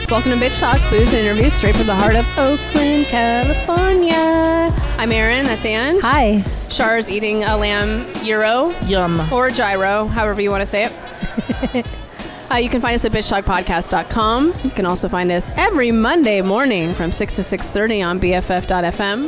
Welcome to Bitch Talk, booze and interviews straight from the heart of Oakland, California. I'm Erin, that's Ann. Hi. Char's eating a lamb gyro. Yum. Or gyro, however you want to say it. You can find us at bitchtalkpodcast.com. You can also find us every Monday morning from 6 to 6:30 on BFF.fm.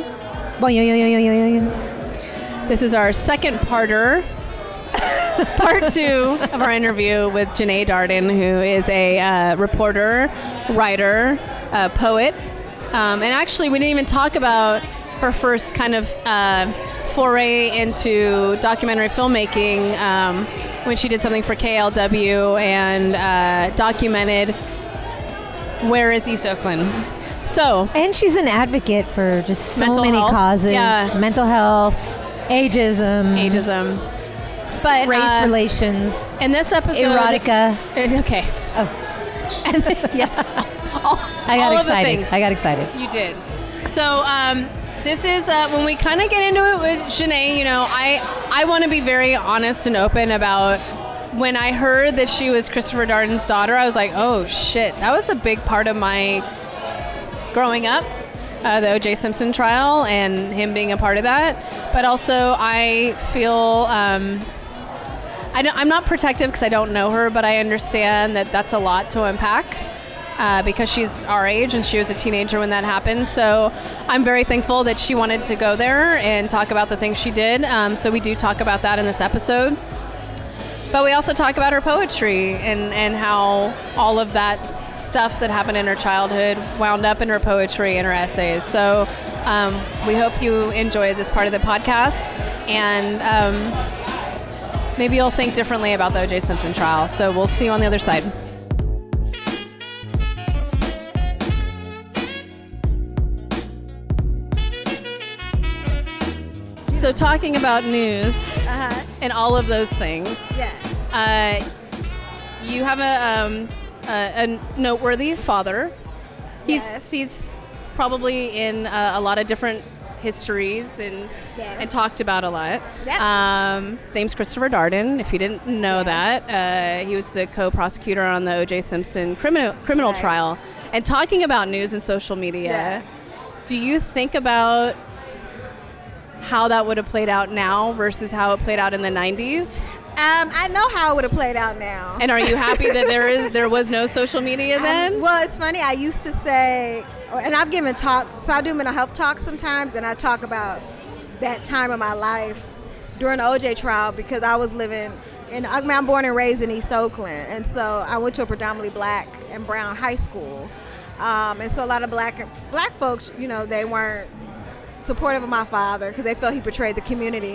This is our second parter. It's part 2 of our interview with Janae Darden, who is a reporter, writer, poet. And actually, we didn't even talk about her first kind of foray into documentary filmmaking when she did something for KLW and documented Where is East Oakland. So, and she's an advocate for just so mental many health. causes. Yeah. Mental health, ageism. But race relations. In this episode, erotica. Okay. Oh. Yes. I got all excited. Of the things. I got excited. You did. So this is when we kind of get into it with Janae. You know, I want to be very honest and open about when I heard that she was Christopher Darden's daughter. I was like, oh shit, that was a big part of my growing up. The O.J. Simpson trial and him being a part of that. But also I feel, I'm not protective because I don't know her, but I understand that that's a lot to unpack because she's our age and she was a teenager when that happened. So I'm very thankful that she wanted to go there and talk about the things she did. So we do talk about that in this episode. But we also talk about her poetry and how all of that stuff that happened in her childhood wound up in her poetry and her essays. So we hope you enjoy this part of the podcast, and maybe you'll think differently about the O.J. Simpson trial. So we'll see you on the other side. So talking about news and all of those things, you have a noteworthy father. He's probably in a lot of different histories and talked about a lot. His name's Christopher Darden, if you didn't know that. He was the co-prosecutor on the O.J. Simpson criminal trial. And talking about news and social media, do you think about how that would have played out now versus how it played out in the 90s? I know how it would have played out now. And are you happy that there was no social media then? Well, it's funny. I used to say, and I've given talks, so I do mental health talks sometimes, and I talk about that time of my life during the OJ trial because I was living I'm born and raised in East Oakland, and so I went to a predominantly black and brown high school. And so a lot of black folks, you know, they weren't supportive of my father because they felt he betrayed the community.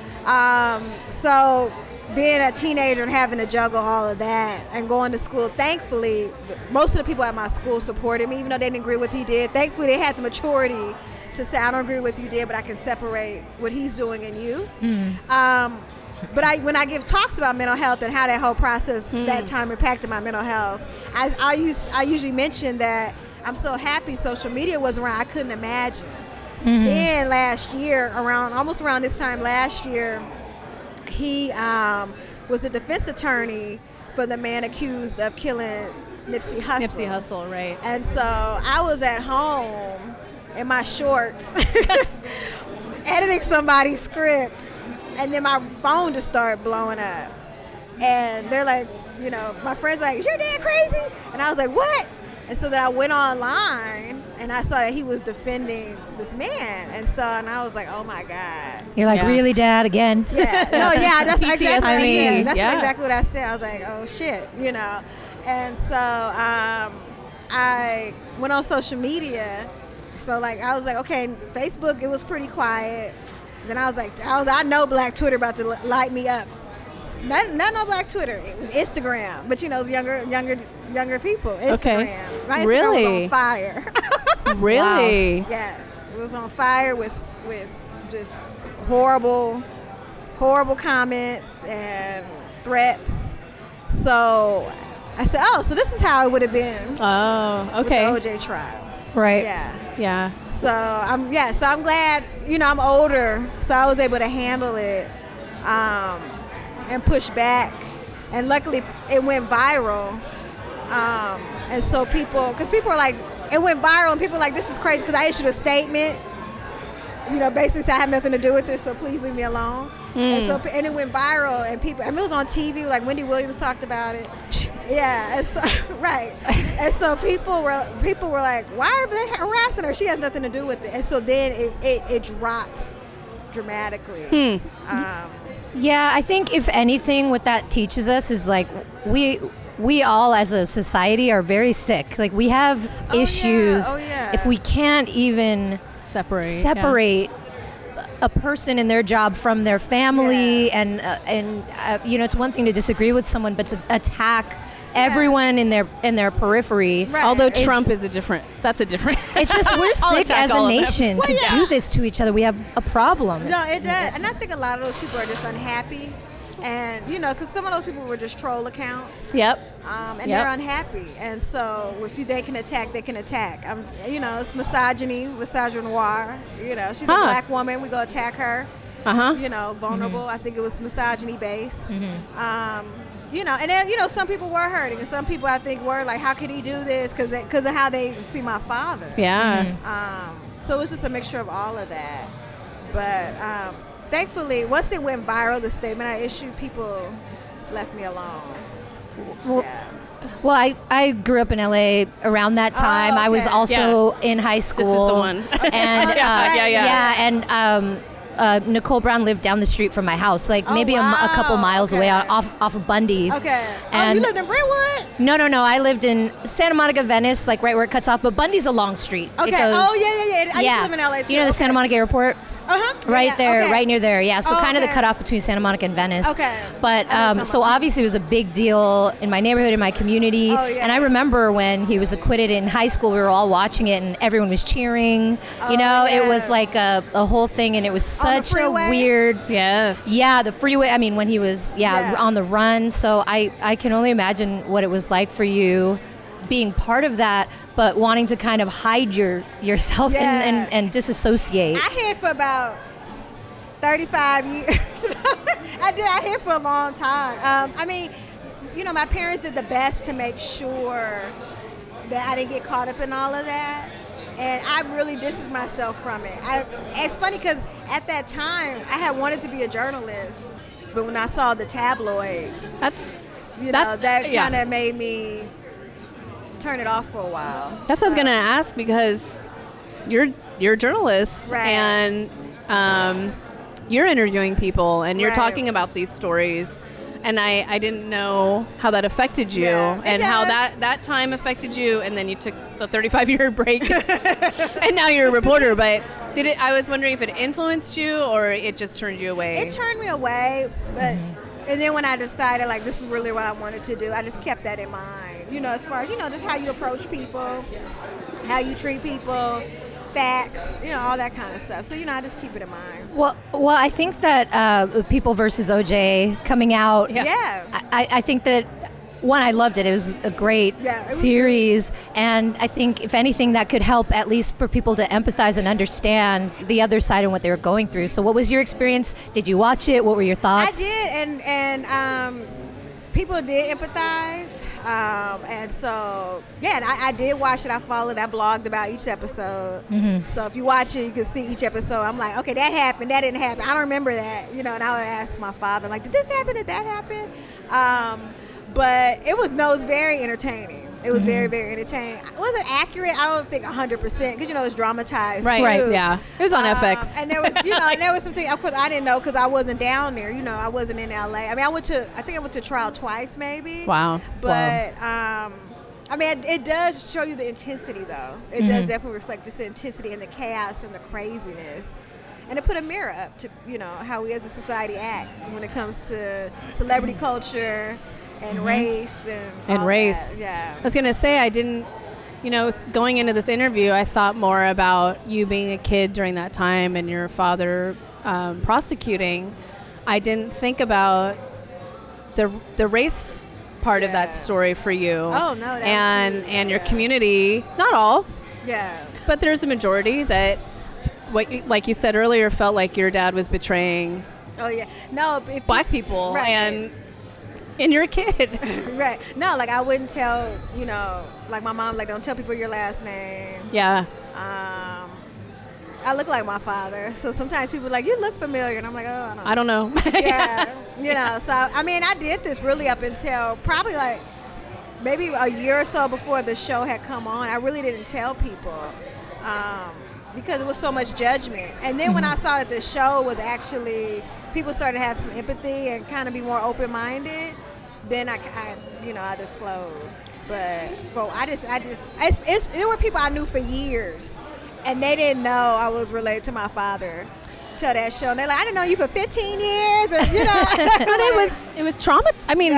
So being a teenager and having to juggle all of that and going to school, thankfully, most of the people at my school supported me, even though they didn't agree with what he did. Thankfully, they had the maturity to say, I don't agree with what you did, but I can separate what he's doing and you. But when I give talks about mental health and how that whole process that time impacted my mental health, I usually mention that I'm so happy social media was around. I couldn't imagine. Then last year, almost around this time last year, he was the defense attorney for the man accused of killing Nipsey Hussle. Nipsey Hussle, right. And so I was at home in my shorts editing somebody's script, and then my phone just started blowing up. And they're like, you know, my friends are like, is your dad crazy? And I was like, what? And so then I went online and I saw that he was defending this man. And I was like, oh my God. You're like, really, Dad, again? Yeah. No, yeah, that's PTSD. exactly what I said. I was like, oh shit, you know. And so I went on social media. So like I was like, okay, Facebook, it was pretty quiet. Then I was like, I know Black Twitter about to light me up. Not no Black Twitter. It was Instagram, but you know, younger people. Instagram. Okay. My Instagram Really? was on fire. Really? Wow. Yes, it was on fire with just horrible comments and threats. So I said, oh, so this is how it would have been. Oh, okay. With the OJ trial. Right. Yeah. So I'm glad, you know, I'm older, so I was able to handle it and push back. And luckily it went viral. And so because people are like, it went viral, and people are like, this is crazy, because I issued a statement, basically said I have nothing to do with this, so please leave me alone. And it went viral, and people, it was on TV, like Wendy Williams talked about it. Yeah, and so, right. And so people were like, why are they harassing her? She has nothing to do with it. And so then it dropped dramatically. Yeah, I think if anything, what that teaches us is like we all as a society are very sick. Like we have issues. If we can't even separate a person and their job from their family, and it's one thing to disagree with someone, but to attack everyone in their periphery. Right. Although Trump is that's a different. It's just we're sick as a nation to do this to each other. We have a problem. No, it does, and I think a lot of those people are just unhappy, and because some of those people were just troll accounts. Yep. And they're unhappy, and so if they can attack, it's misogynoir. She's a black woman. We go attack her. Vulnerable. I think it was misogyny based. And then some people were hurting, and some people I think were like, how could he do this? Because of how they see my father. Yeah. So it's just a mixture of all of that. But thankfully, once it went viral, the statement I issued, people left me alone. Well, I grew up in LA around that time. I was also in high school. This is the one. And Nicole Brown lived down the street from my house, like maybe a couple miles away off of Bundy. Okay. And you lived in Brentwood? No. I lived in Santa Monica, Venice, like right where it cuts off. But Bundy's a long street. Okay. I used to live in LA too. The Santa Monica Airport? Right there, right near there. Yeah, so kind of the cutoff between Santa Monica and Venice. Okay. But so obviously it was a big deal in my neighborhood, in my community. And I remember when he was acquitted in high school, we were all watching it and everyone was cheering. It was like a whole thing, and it was such a weird. Yes. Yeah, the freeway. I mean, when he was on the run. So I can only imagine what it was like for you, being part of that, but wanting to kind of hide yourself and disassociate. I hid for about 35 years. I hid for a long time. My parents did the best to make sure that I didn't get caught up in all of that. And I really distanced myself from it. It's funny because at that time, I had wanted to be a journalist, but when I saw the tabloids, that kind of made me turn it off for a while. That's what I was gonna ask, because you're a journalist, and you're interviewing people and you're talking about these stories, and I didn't know how that affected you, and how that time affected you, and then you took the 35-year break and now you're a reporter. But I was wondering if it influenced you or it just turned you away. It turned me away, but and then when I decided like this is really what I wanted to do, I just kept that in mind. As far as just how you approach people, how you treat people, facts, all that kind of stuff. So I just keep it in mind. Well, I think that People versus OJ coming out. Yeah. I think that one, I loved it. It was a great series, and I think if anything, that could help at least for people to empathize and understand the other side and what they were going through. So, what was your experience? Did you watch it? What were your thoughts? I did, and people did empathize. And so, and I did watch it. I followed, I blogged about each episode. So if you watch it, you can see each episode. I'm like, okay, that happened, that didn't happen. I don't remember that, and I would ask my father, like, did this happen, did that happen? But it was very entertaining. It was very, very entertaining. It wasn't accurate, I don't think 100%, because it's dramatized. Right, too. Yeah. It was on FX. And there was, and there was something, of course, I didn't know because I wasn't down there. I wasn't in LA. I mean, I think I went to trial twice, maybe. Wow. But it does show you the intensity, though. It does definitely reflect just the intensity and the chaos and the craziness. And to put a mirror up to, how we as a society act when it comes to celebrity culture and race and race. That. Yeah. I was going to say, I didn't, going into this interview, I thought more about you being a kid during that time and your father prosecuting. I didn't think about the race part of that story for you. Oh, no. And your community, not all. Yeah. But there's a majority that, like you said earlier, felt like your dad was betraying black people. Right. And you're a kid. Right. No, like I wouldn't tell, like my mom, like don't tell people your last name. Yeah. I look like my father. So sometimes people are like, you look familiar. And I'm like, oh, I don't know. Yeah. So, I mean, I did this really up until probably like maybe a year or so before the show had come on. I really didn't tell people because it was so much judgment. And then when I saw that the show was actually, people started to have some empathy and kind of be more open-minded, then I disclosed. But there were people I knew for years, and they didn't know I was related to my father till that show. And they're like, I didn't know you for 15 years, and But it was trauma. I mean,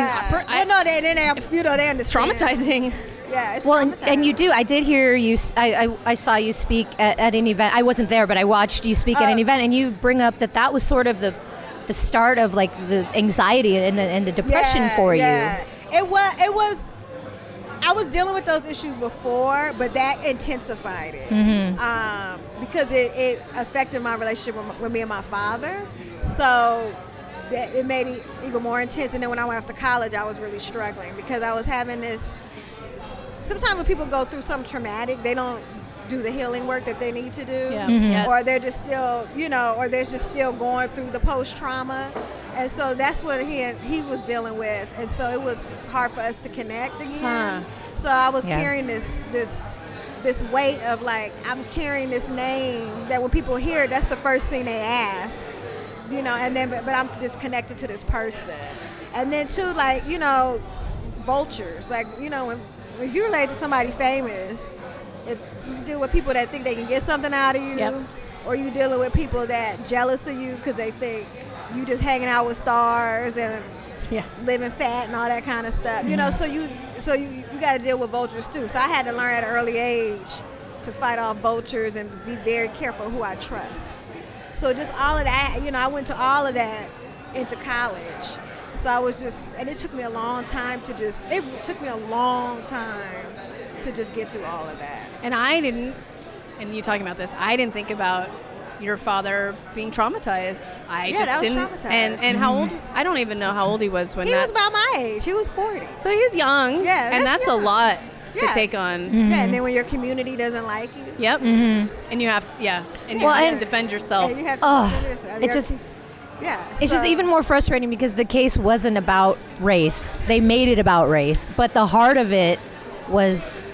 they understand. Traumatizing. Yeah, it's well, traumatizing. and you do. I did hear you. I saw you speak at an event. I wasn't there, but I watched you speak at an event, and you bring up that was sort of the start of like the anxiety and the depression for you. It was. I was dealing with those issues before, but that intensified it because it affected my relationship with me and my father. So it made it even more intense. And then when I went off to college, I was really struggling because I was having this. Sometimes when people go through something traumatic, they don't do the healing work that they need to do, Yes. or they're just still, or they're just still going through the post-trauma. And so that's what he was dealing with, and so it was hard for us to connect again. So I was carrying this weight of like, I'm carrying this name that when people hear it, that's the first thing they ask, and then but I'm just connected to this person. And then too, like, vultures, like, if you relate to somebody famous, if you deal with people that think they can get something out of you, or you dealing with people that jealous of you because they think you just hanging out with stars and living fat and all that kind of stuff, so you got to deal with vultures too. So I had to learn at an early age to fight off vultures and be very careful who I trust. So just all of that, I went to all of that into college. So I was and it took me a long time to just get through all of that. And you talking about this, I didn't think about your father being traumatized. I just didn't. Traumatized. And how old? I don't even know how old he was when he was about my age. He was 40. So he was young. Yeah, and that's young. a lot to take on. Yeah, and then when your community doesn't like you. Yep. And you have to, and you have to defend yourself. Yeah, you have to defend yourself. It's just even more frustrating because the case wasn't about race. They made it about race, but the heart of it was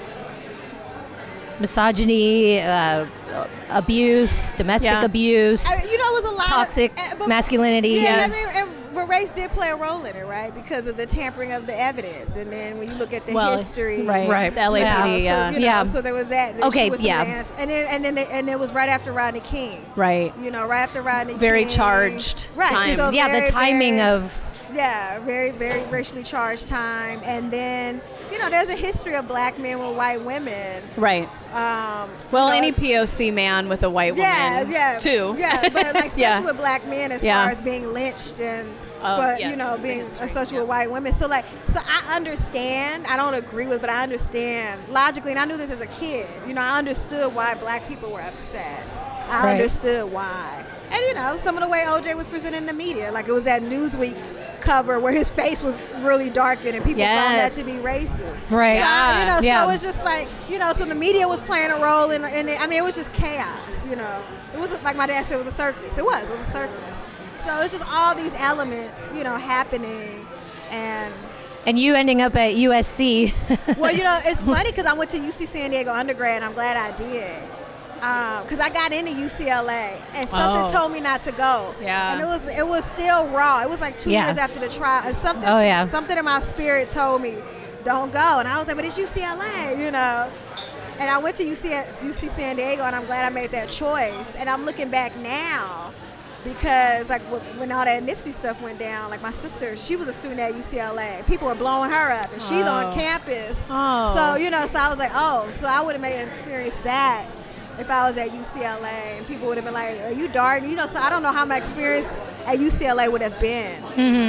misogyny, abuse, domestic abuse, it was a lot toxic masculinity. But race did play a role in it, right? Because of the tampering of the evidence, and then when you look at the history, right, the LAPD, so there was that. Okay, and it was right after Rodney King, right? Right after Rodney King. Very charged, right? Time. So the timing of. Yeah, very, very racially charged time. And then, there's a history of black men with white women. Right. Any POC man with a white woman, too. Yeah, but like especially with black men as far as being lynched and being associated with white women. So I understand. I don't agree with, but I understand logically. And I knew this as a kid. I understood why black people were upset. I understood why. And, some of the way OJ was presented in the media, like it was that Newsweek cover where his face was really darkened and people found that to be racist. Right. So it's just like, so the media was playing a role in it. I mean, it was just chaos, It was like my dad said, it was a circus. It was a circus. So it's just all these elements, happening and you ending up at USC. Well, it's funny because I went to UC San Diego undergrad and I'm glad I did. Because I got into UCLA and something told me not to go. Yeah. And it was still raw. It was like 2 years after the trial. And something in my spirit told me, don't go. And I was like, but it's UCLA, And I went to UC San Diego and I'm glad I made that choice. And I'm looking back now because like when all that Nipsey stuff went down, like my sister, she was a student at UCLA. People were blowing her up and she's on campus. So, so I was like, so I would have made experience that if I was at UCLA, and people would have been like, are you dark? So I don't know how my experience at UCLA would have been.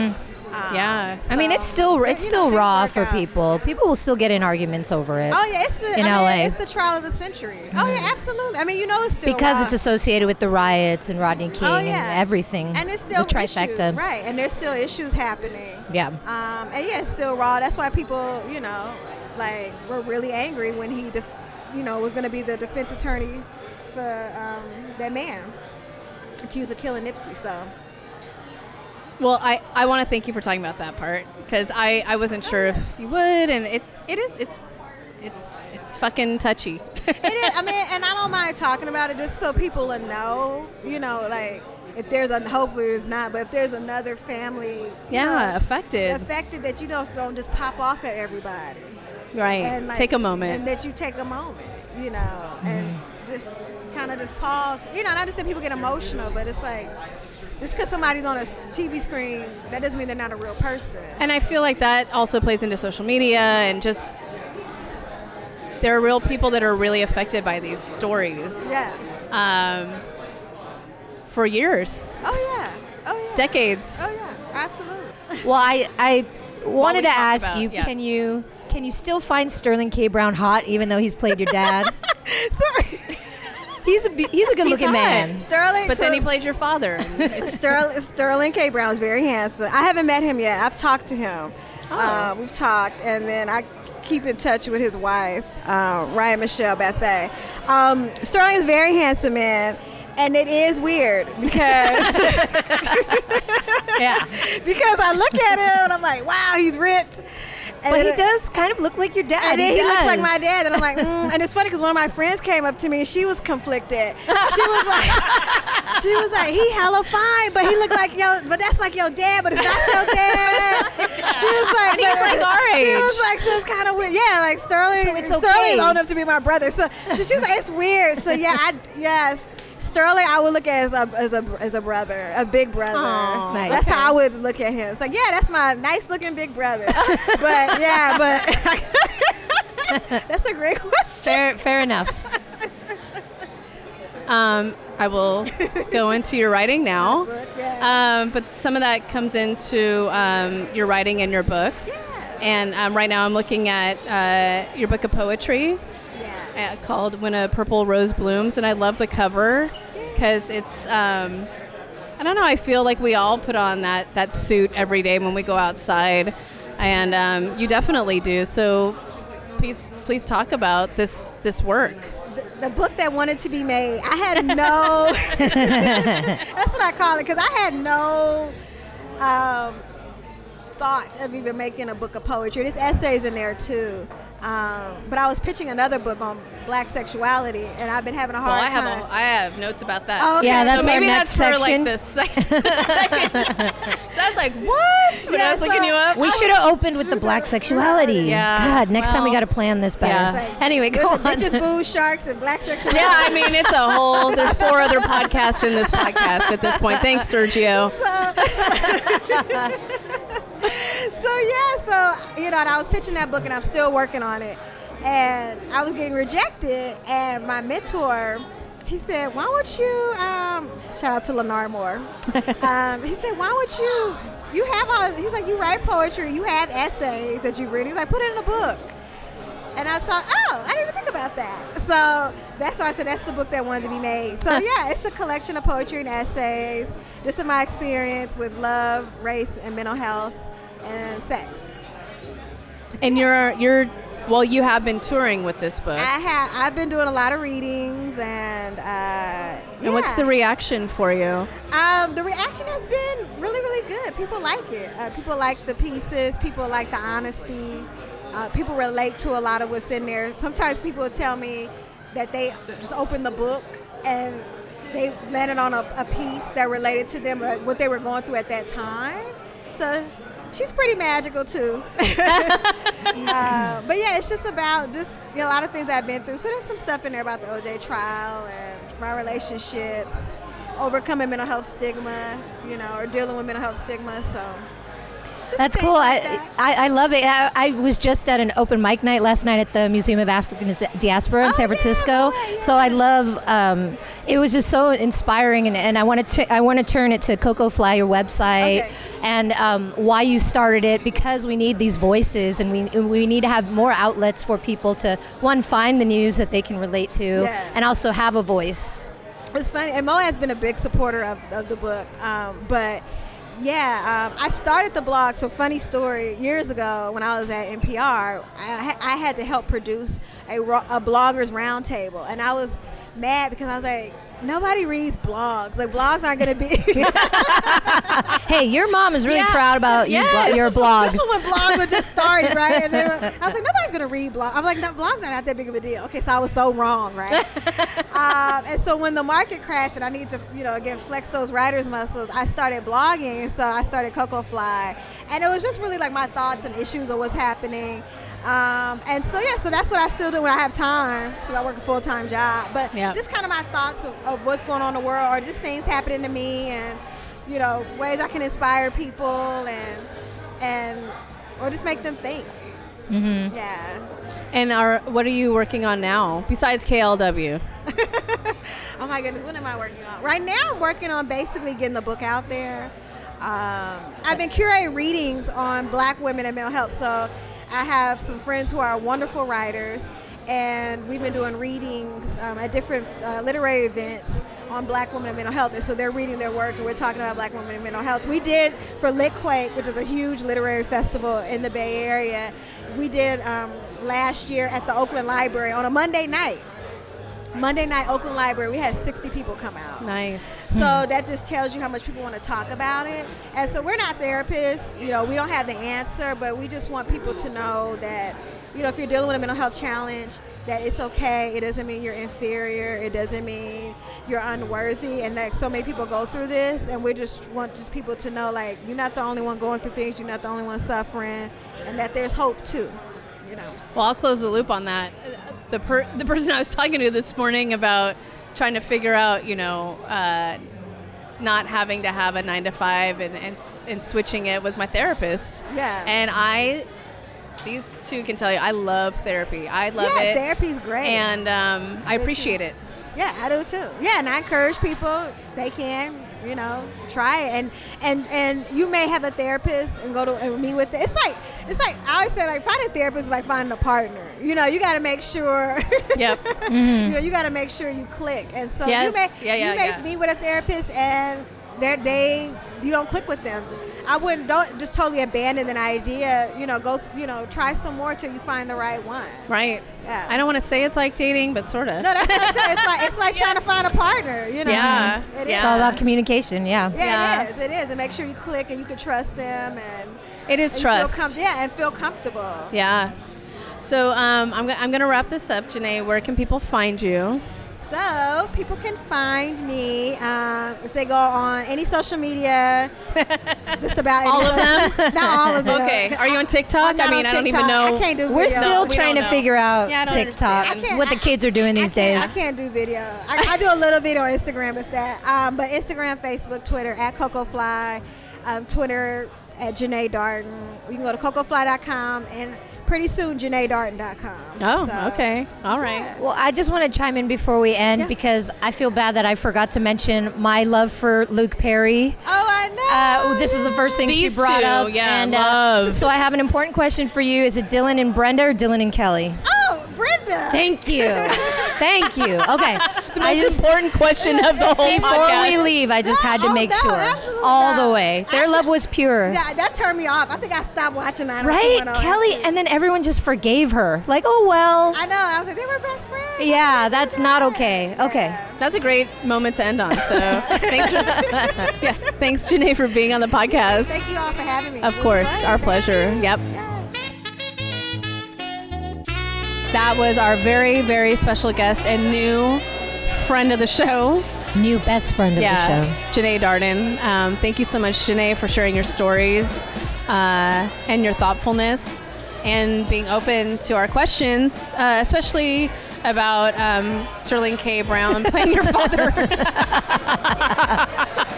Yeah. I mean, it's still raw for people. People will still get in arguments over it. Oh yeah, it's the LA. It's the trial of the century. Oh yeah, absolutely. I mean, it's still because raw. it's associated with the riots and Rodney King and everything. And it's still the trifecta, issues, right? And there's still issues happening. Yeah. And yeah, it's still raw. That's why people, like, were really angry when he, was going to be the defense attorney for that man accused of killing Nipsey. So. Well, I want to thank you for talking about that part because I wasn't sure if you would, and it's fucking touchy. It is. I mean, and I don't mind talking about it just so people will know, like if there's hopefully it's not, but if there's another family, affected that you don't just pop off at everybody, right? And take a moment, and that you take a moment, and just kind of just pause. Not just that people get emotional, but it's like. Just because somebody's on a TV screen, that doesn't mean they're not a real person. And I feel like that also plays into social media and just there are real people that are really affected by these stories. Yeah. For years. Oh yeah. Decades. Oh yeah. Absolutely. Well, I wanted to ask you, can you still find Sterling K. Brown hot even though he's played your dad? He's a good-looking man. Sterling, but then he played your father. Sterling K. Brown is very handsome. I haven't met him yet. I've talked to him. Oh. We've talked, and then I keep in touch with his wife, Ryan Michelle Bethay. Sterling is a very handsome man, and it is weird because because I look at him and I'm like, wow, he's ripped. And but he does kind of look like your dad. And then he looks like my dad. And I'm like, And it's funny because one of my friends came up to me and she was conflicted. She was like, he hella fine, but he looked like but that's like your dad, but it's not your dad. She was like, and he's like our age. She was like, so it's kind of weird. Yeah, like Sterling. So it's okay. Sterling is old enough to be my brother. So she was like, it's weird. So yes. Sterling, I would look at as a brother, a big brother. Aww, nice. That's how I would look at him. It's like, yeah, that's my nice looking big brother. but that's a great question. Fair enough. I will go into your writing now. But some of that comes into your writing and your books. Yeah. And right now I'm looking at your book of poetry. Called When a Purple Rose Blooms, and I love the cover because it's I don't know, I feel like we all put on that suit every day when we go outside, and you definitely do. So please talk about this work. The book that wanted to be made. I had no that's what I call it, because I had no thought of even making a book of poetry. There's essays in there too. But I was pitching another book on black sexuality, and I've been having a hard time. I have notes about that. Oh, okay. Yeah, that's so maybe our that's next for section. like the second. So I was like, what? When I was looking you up, we should have opened with the black sexuality. Yeah. God, next time we got to plan this better. Yeah. Anyway, go on. Bitches, booze, sharks, and black sexuality. yeah, I mean, it's a whole. There's 4 other podcasts in this podcast at this point. Thanks, Sergio. And I was pitching that book, and I'm still working on it. And I was getting rejected, and my mentor, he said, why don't you, shout out to Lennar Moore, he said, why don't you have all, he's like, you write poetry, you have essays that you read. He's like, put it in a book. And I thought, I didn't even think about that. So that's why I said that's the book that wanted to be made. So yeah, it's a collection of poetry and essays, just in my experience with love, race, and mental health, and sex. And you have been touring with this book. I've been doing a lot of readings, and And what's the reaction for you? The reaction has been really, really good. People like it. People like the pieces. People like the honesty. People relate to a lot of what's in there. Sometimes people will tell me that they just opened the book and they landed on a piece that related to them, what they were going through at that time. So she's pretty magical too. But yeah, it's just about a lot of things I've been through. So there's some stuff in there about the OJ trial and my relationships, overcoming mental health stigma, or dealing with mental health stigma. So That's cool. I love it. I was just at an open mic night last night at the Museum of African Diaspora in San Francisco. Yeah. So I love. It was just so inspiring, and I want to turn it to Coco Fly, your website, and why you started it, because we need these voices, and we need to have more outlets for people to find the news that they can relate to, and also have a voice. It's funny, and Mo has been a big supporter of the book, but. Yeah, I started the blog. So funny story, years ago when I was at NPR, I had to help produce a bloggers roundtable, and I was mad because I was like, nobody reads blogs. Like, blogs aren't going to be. Hey, your mom is really proud about your blog. This was when blogs were just started, right? And I was like, nobody's going to read blogs. I'm like, no, blogs are not that big of a deal. Okay, so I was so wrong, right? And so when the market crashed and I need to, again, flex those writer's muscles, I started blogging. And so I started Coco Fly. And it was just really like my thoughts and issues of what's happening. And so that's what I still do when I have time, because I work a full-time job. But just kind of my thoughts of what's going on in the world, or just things happening to me, and ways I can inspire people, and or just make them think. Mm-hmm. Yeah. And what are you working on now besides KLW? Oh my goodness, what am I working on? Right now I'm working on basically getting the book out there. I've been curating readings on Black women and mental health. So I have some friends who are wonderful writers, and we've been doing readings at different literary events on Black women and mental health. And so they're reading their work, and we're talking about Black women and mental health. We did for Litquake, which is a huge literary festival in the Bay Area. We did last year at the Oakland Library on a Monday night. Oakland Library, we had 60 people come out. Nice. So that just tells you how much people want to talk about it. And so we're not therapists, we don't have the answer, but we just want people to know that, if you're dealing with a mental health challenge, that it's okay. It doesn't mean you're inferior. It doesn't mean you're unworthy. And that so many people go through this, and we just want people to know, like, you're not the only one going through things. You're not the only one suffering, and that there's hope too. Well, I'll close the loop on that. The person I was talking to this morning about trying to figure out, not having to have a 9 to 5 and switching it was my therapist. Yeah. And these two can tell you, I love therapy. I love it. Yeah, therapy's great. And I appreciate it. Yeah, I do too. Yeah, and I encourage people, they can, try it. And you may have a therapist and go to meet with it. It's like I always say, like, finding a therapist is like finding a partner. You got to make sure. Yep. Mm-hmm. You got to make sure you click. And so yes. you may meet with a therapist and you don't click with them. Don't just totally abandon an idea. Try some more till you find the right one. Right. Yeah. I don't want to say it's like dating, but sort of. No, that's what I'm saying. It's like trying to find a partner. Yeah. It is. It's all about communication. Yeah. Yeah, it is. And make sure you click and you can trust them, and it is trust. And feel comfortable. Yeah. So I'm going to wrap this up. Janae, where can people find you? So people can find me if they go on any social media, just about all of them. Not all of them. Okay. Are you on TikTok? I don't even know. I can't do video. We're still trying to figure out TikTok, what the kids are doing these days. I can't do video. I do a little video on Instagram, if that. But Instagram, Facebook, Twitter at Coco Fly, Twitter at Janae Darden. You can go to cocofly.com and pretty soon JanaeDarden.com. Oh, okay. All right. Yeah. Well, I just want to chime in before we end because I feel bad that I forgot to mention my love for Luke Perry. Oh, I know. This was the first thing she brought up. Yeah, and, love. So I have an important question for you. Is it Dylan and Brenda or Dylan and Kelly? Oh, Brenda. Thank you. Thank you. Okay. The most important question of the whole Before podcast. we leave, I just had to make sure. All the way. Their love was pure. Yeah, that turned me off. I think I stopped watching that. Right? Kelly, and then everyone just forgave her. Like, oh, well. I know. I was like, they were best friends. Yeah, that's not okay. Yeah. Okay. That's a great moment to end on. So thanks, Janae, for being on the podcast. Thank you all for having me. Of course, our pleasure. Yep. Yeah. That was our very, very special guest and new friend of the show. New best friend of the show. Janae Darden. Thank you so much, Janae, for sharing your stories and your thoughtfulness and being open to our questions, especially about Sterling K. Brown playing your father.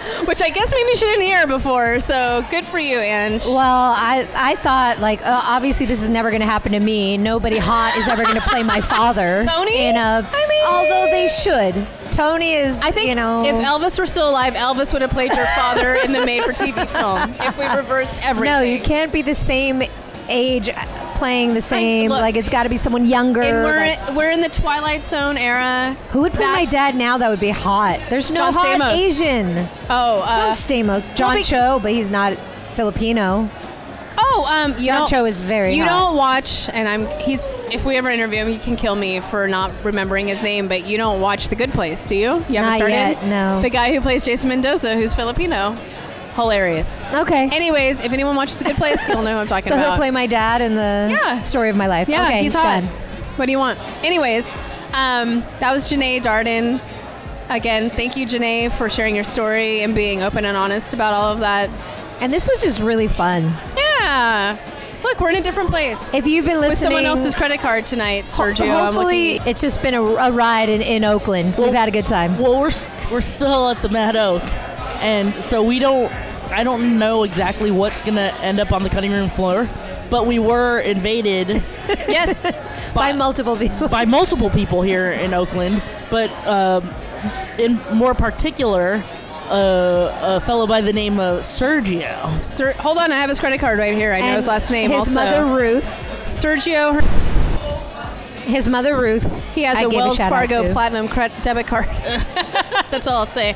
Which I guess maybe she didn't hear before, so good for you, Ange. Well, I thought, like, obviously this is never going to happen to me. Nobody hot is ever going to play my father. Tony? Although they should. Tony is, I think, if Elvis were still alive, Elvis would have played your father in the made-for-TV film if we reversed everything. No, you can't be the same age playing the same. Like, it's got to be someone younger. And we're in the Twilight Zone era. Who would play my dad now that would be hot? There's no John hot Stamos. Asian. John Stamos. John Cho, but he's not Filipino. John Cho is very You hot. don't watch, and if we ever interview him, he can kill me for not remembering his name, but you don't watch The Good Place, do you? You haven't Not started? yet, no. The guy who plays Jason Mendoza, who's Filipino. Hilarious. Okay. Anyways, if anyone watches The Good Place, you'll know who I'm talking So about. he'll play my dad in the story of my life. Yeah, okay, he's hot. done. What do you want? Anyways, that was Janae Darden. Again, thank you, Janae, for sharing your story and being open and honest about all of that. And this was just really fun. Yeah. Look, we're in a different place. If you've been listening... With someone else's credit card tonight, Sergio. Hopefully, it's just been a ride in Oakland. We've had a good time. Well, we're still at the Mad Oak, and so I don't know exactly what's going to end up on the cutting room floor, but we were invaded yes, by multiple people. By multiple people here in Oakland, but in more particular, a fellow by the name of Sergio. Hold on, I have his credit card right here. I know his last name. His also. mother Ruth. Sergio. His mother Ruth. He has a Wells Fargo Platinum debit card. That's all I'll say.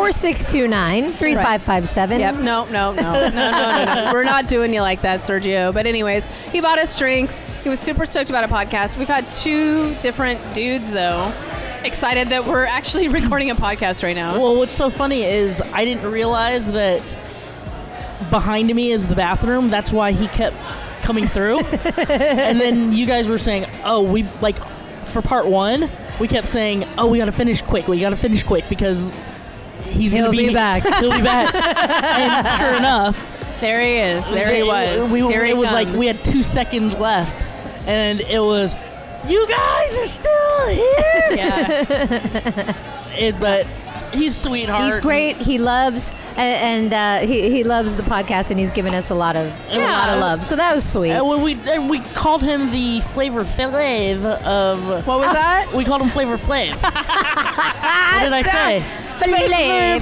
4629-3557. Yep. No. We're not doing you like that, Sergio. But anyways, he bought us drinks. He was super stoked about a podcast. We've had 2 different dudes, though, excited that we're actually recording a podcast right now. Well, what's so funny is I didn't realize that behind me is the bathroom. That's why he kept coming through. And then you guys were saying, for part 1, we kept saying, we got to finish quick, because he'll be back. He'll be back. And sure enough, there he is. There he was. It was like we had 2 seconds left, and it was, you guys are still here. Yeah. But he's a sweetheart. He's great. He loves he loves the podcast, and he's given us a lot of love. So that was sweet. We called him the Flavor Flav of. What was that? We called him Flavor Flav. What did I say? Flavor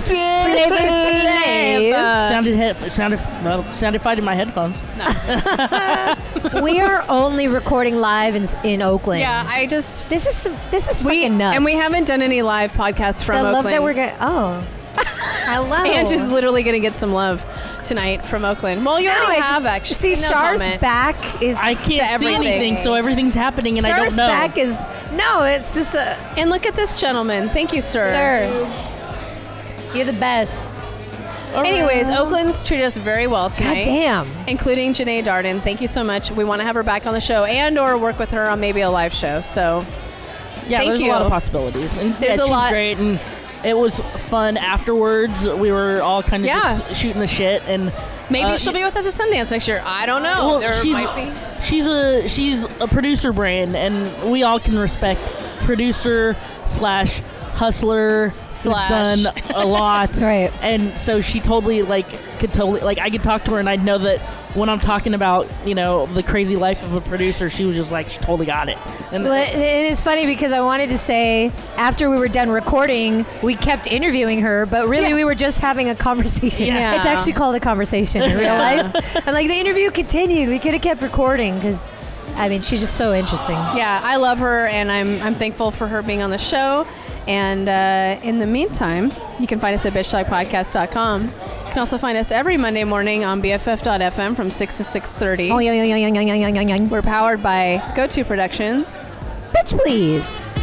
Flav. Sounded fine in my headphones. No. We are only recording live in Oakland. Yeah, this is fucking nuts. And we haven't done any live podcasts from Oakland. The love that we're getting. Hello. Angie's literally going to get some love tonight from Oakland. Well, you already have, actually. See, Char's back is I can't see anything, so everything's happening, and I don't know. Char's back is... No, it's just a... And look at this gentleman. Thank you, sir. Sir. You're the best. Anyways, Oakland's treated us very well tonight. God damn. Including Janae Darden. Thank you so much. We want to have her back on the show and or work with her on maybe a live show. So, there's a lot of possibilities. And she's great, and it was fun afterwards. We were all kind of just shooting the shit, and maybe she'll be with us at Sundance next year. I don't know. Well, she's a producer brand, and we all can respect producer / hustler / done a lot, right? And so she totally I could talk to her, and I'd know that when I'm talking about the crazy life of a producer, she was just like, she totally got it. And it's funny because I wanted to say after we were done recording, we kept interviewing her, but really we were just having a conversation. Yeah. It's actually called a conversation in real life. And the interview continued. We could have kept recording because she's just so interesting. Yeah, I love her, and I'm thankful for her being on the show. And in the meantime, you can find us at bitchtalkpodcast.com. You can also find us every Monday morning on BFF.FM from 6 to 6:30. Oh, yeah. We're powered by GoTo Productions. Bitch, please.